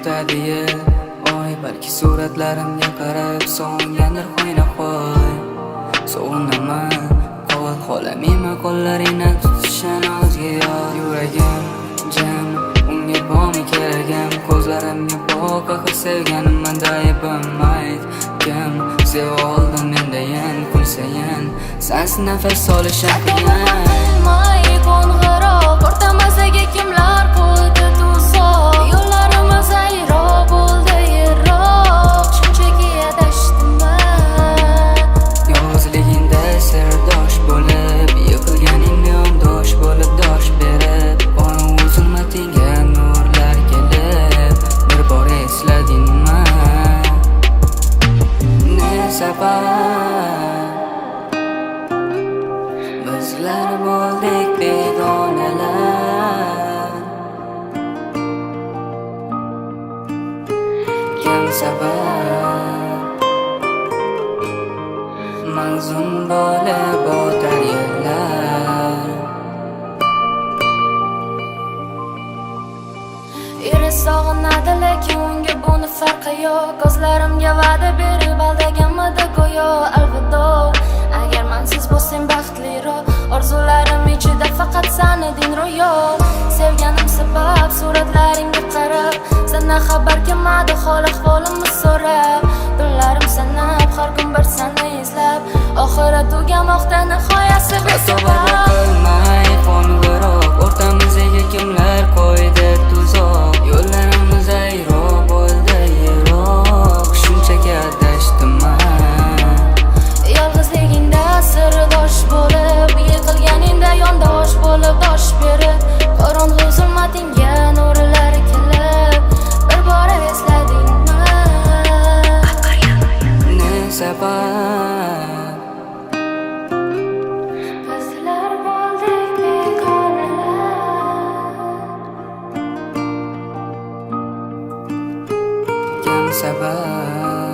o'tadi yil oy, balki suratlarimga qarab sog'ingandir qo'ynahoy. Sog'inaman qovul xolamima qo'llaringni tutishini o'zga yor. Yuragim jim, unga bormi keragim, ko'zlarimga boq, axir sevganim menda aybim aytgim. Seva oldim mendayin kun sayin, sensiz nafas solishim qiyin. Qo'ng'iroq o'rtamizga kimlar qo'ydi tuzoq, yo'llarimiz ayro bo'ldi yiroq, shunchaki adashdiman. Yolg'izligingda sirdosh bo'lib, yiqilganingda yondosh bo'lib dosh berib, qorong'u zulmatingga nurlar kelib, bir bor esladingmi? Ne sabab bizlar bo'ldik begonalar? Kim sabab manzum bo'lib o'tar yillar? Eri sog'inadi lekin unga buni farqi yo'q. Ko'zlarimga va'da berib aldaganmidi go'yo alvido. Agar mensiz bo'lsam baxtliroq, orzularim ichida faqat sen eding ro'yo. Sevganim sabab suratlaringga qarab, sendan xabar kelmadi hol ahvolimni so'rab. Tunlarim sanab har kun bir seni izlab, oxiri tugamoqda nihoyasi besabab. Qilmay qo'ng'iroq o'rtamizga kimlar qo'ydi tuzoq, yo'llarimiz ayro bo'ldi yiroq, shunchaki adashdiman. Yolg'izligingda sirdosh bo'lib, yiqilganingda yondosh bo'lib dosh berib, qorong'u zulmatingga nurlar kelib, bir bor esladingmi? Ne sabab Bizlar bo'ldik begonalar. kim sabab